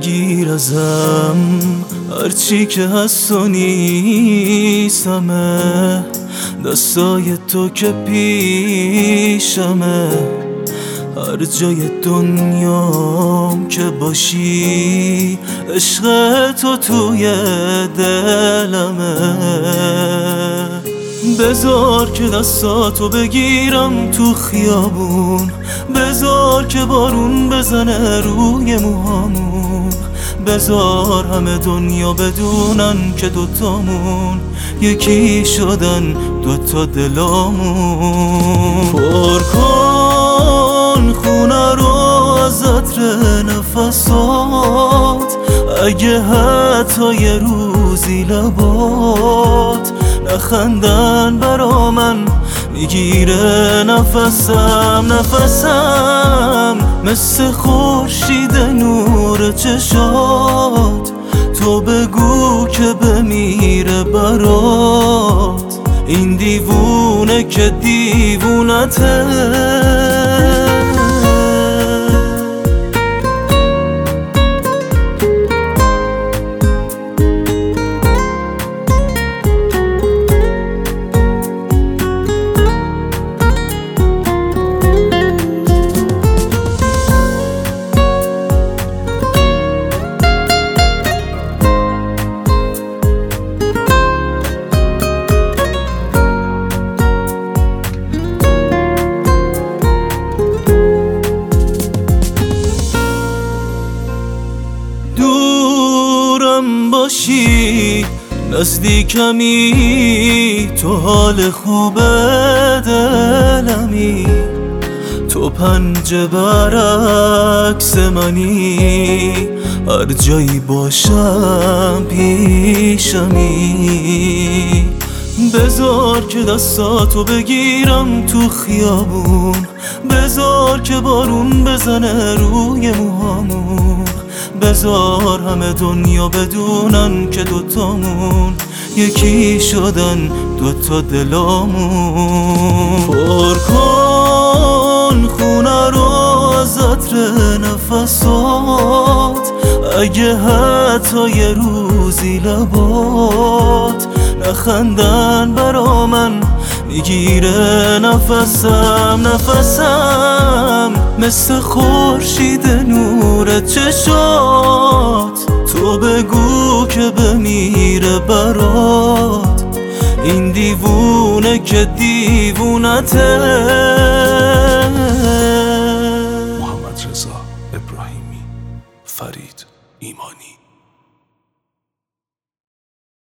بگیر ازم هرچی که هست و نیستمه، دستای تو که پیشمه، هر جای دنیام که باشی عشق تو توی دلمه. بذار که دستاتو بگیرم تو خیابون، بذار که بارون بزنه روی موهامون، بذار همه دنیا بدونن که دوتامون یکی شدن دوتا دلامون. پر کن خونه رو از عطر نفسات، اگه حتی یه روزی لبات نخندن برا من میگیره نفسم مثل خورشید نور چشات. تو بگو که بمیره برات این دیوونه که دیوونته. باشی نزدیکمی، تو حال خوب دلمی، تو پنجه برعکس منی، هر جایی باشم پیشمی. بذار که دستاتو بگیرم تو خیابون، بذار که بارون بزنه روی موهامون، بذار همه دنیا بدونن که دوتامون یکی شدن دوتا دلامون. پر کن خونه رو از عطر نفسات، اگه حتی یه روزی لبات نخندن برا من میگیره نفسم مثل خورشید نور چشات. تو بگو که بمیره برات این دیوونه که دیوونته. محمد رضا ابراهیمی، فرید ایمانی.